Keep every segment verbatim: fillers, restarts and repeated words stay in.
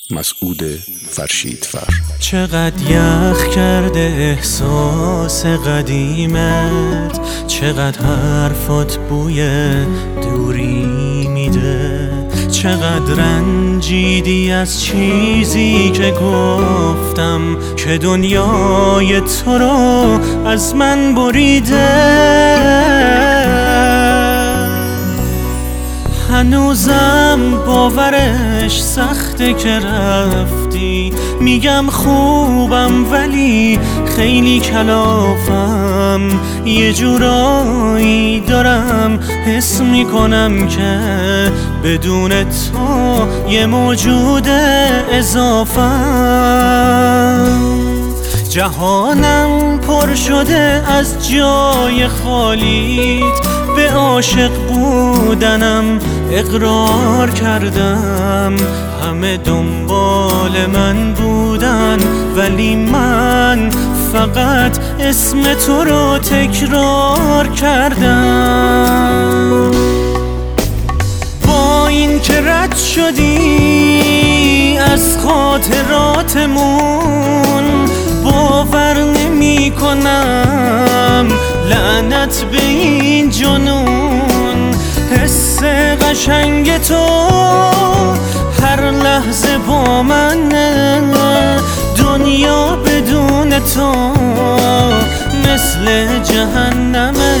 مسعود فرشیدفر. چقدر یخ کرده احساس قدیمت، چقدر حرفات بوی دوری میده، چقدر رنجیدی از چیزی که گفتم که دنیای تو رو از من بریده. هنوزم باورش سخته که رفتی، میگم خوبم ولی خیلی کلافم، یه جورایی دارم حس میکنم که بدون تو یه موجود اضافم. جهانم پر شده از جای خالیت، به عاشق بودنم اقرار کردم، همه دنبال من بودن ولی من فقط اسم تو رو تکرار کردم. با این که رد شدی از خاطراتمون، باور نمی کنم لعنت به این جنون. حس قشنگ تو هر لحظه با منه، دنیا بدون تو مثل جهنمه.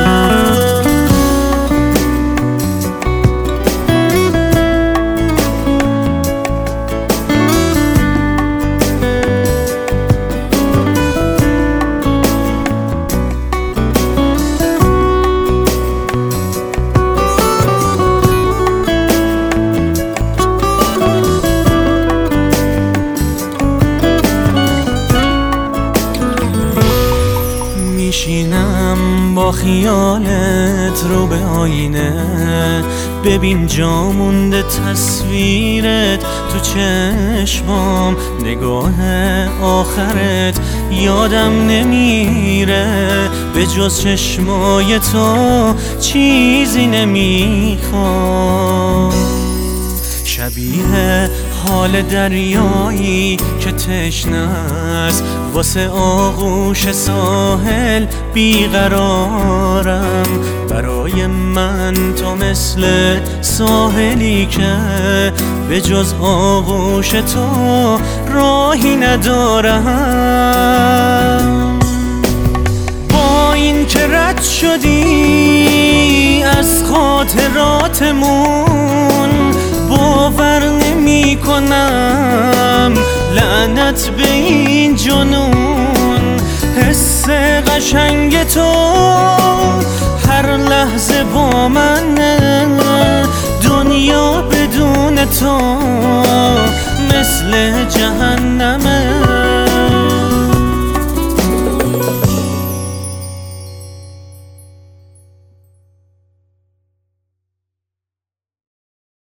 میشینم با خیالت رو به آینه، ببین جا مونده تصویرت تو چشمام، نگاه آخرت یادم نمیره، به جز چشمای تو چیزی نمیخوام. شبیه حال دریایی که تشنه است، واسه آغوش ساحل بیقرارم. برای من تو مثل ساحلی که به جز آغوش تو راهی ندارم. با این که رد شدی از خاطراتمون، باور نمی کنم لعنت به این جنون. حس قشنگ تو هر لحظه با منه، دنیا بدون تو مثل جهنمه.